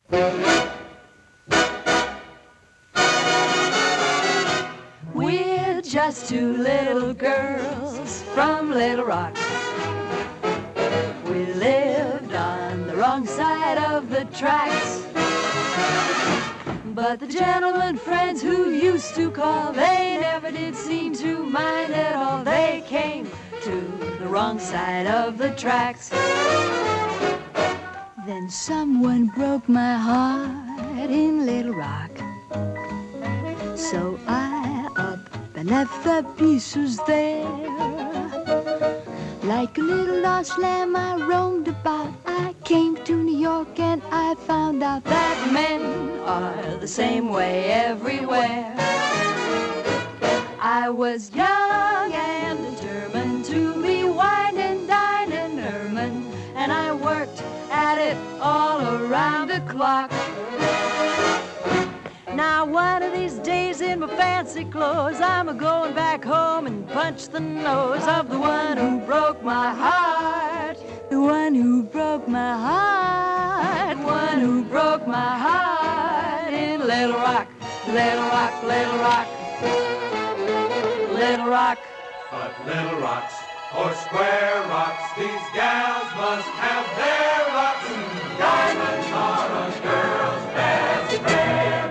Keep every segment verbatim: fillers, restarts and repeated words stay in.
We're just two little girls from Little Rock. We lived on the wrong side of the tracks. But the gentlemen friends who used to call, they never did seem to mind at all. They came to the wrong side of the tracks. Then someone broke my heart in Little Rock. So I up and left the pieces there. Like a little lost lamb I roamed about. I came to New York and I found out that men are the same way everywhere. I was young and determined to be wine and dine and ermine, and I worked at it all around the clock. Now one of these days in my fancy clothes, I'm a-going back home and punch the nose of the one who broke my heart. The one who broke my heart. The one who broke my heart in Little Rock, Little Rock, Little Rock, Little Rock. But little rocks or square rocks, these gals must have their rocks. Diamonds are a girl's best friend.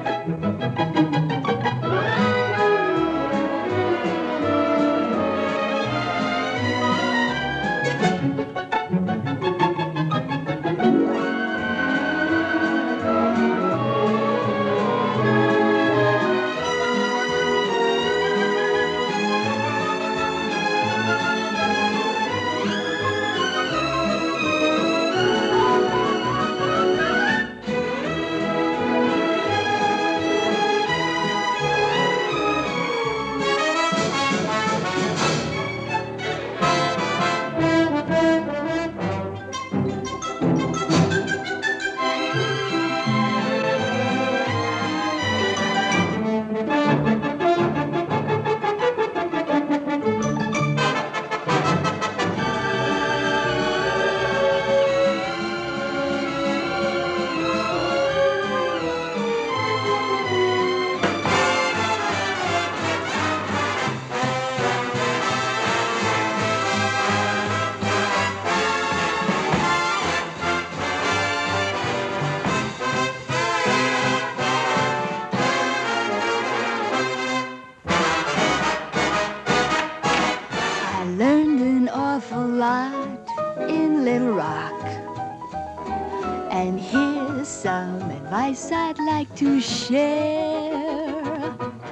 I'd like to share.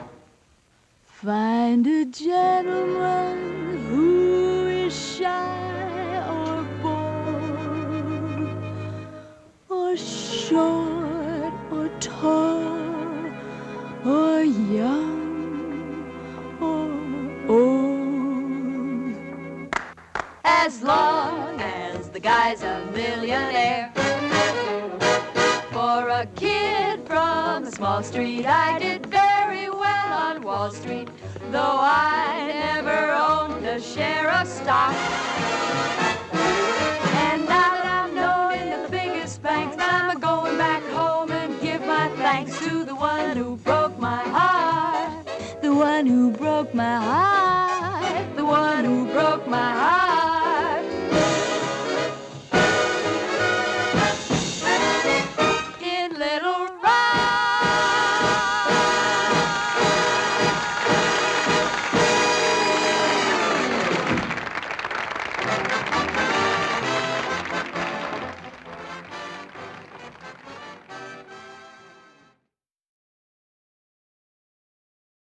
Find a gentleman who is shy or bold, or short or tall, or young or old. As long as the guy's a millionaire. For a kid from a small street, I did very well on Wall Street, though I never owned a share of stock. And now that I'm known in the biggest banks, I'm going back home and give my thanks to the one who broke my heart. The one who broke my heart. The one who broke my heart.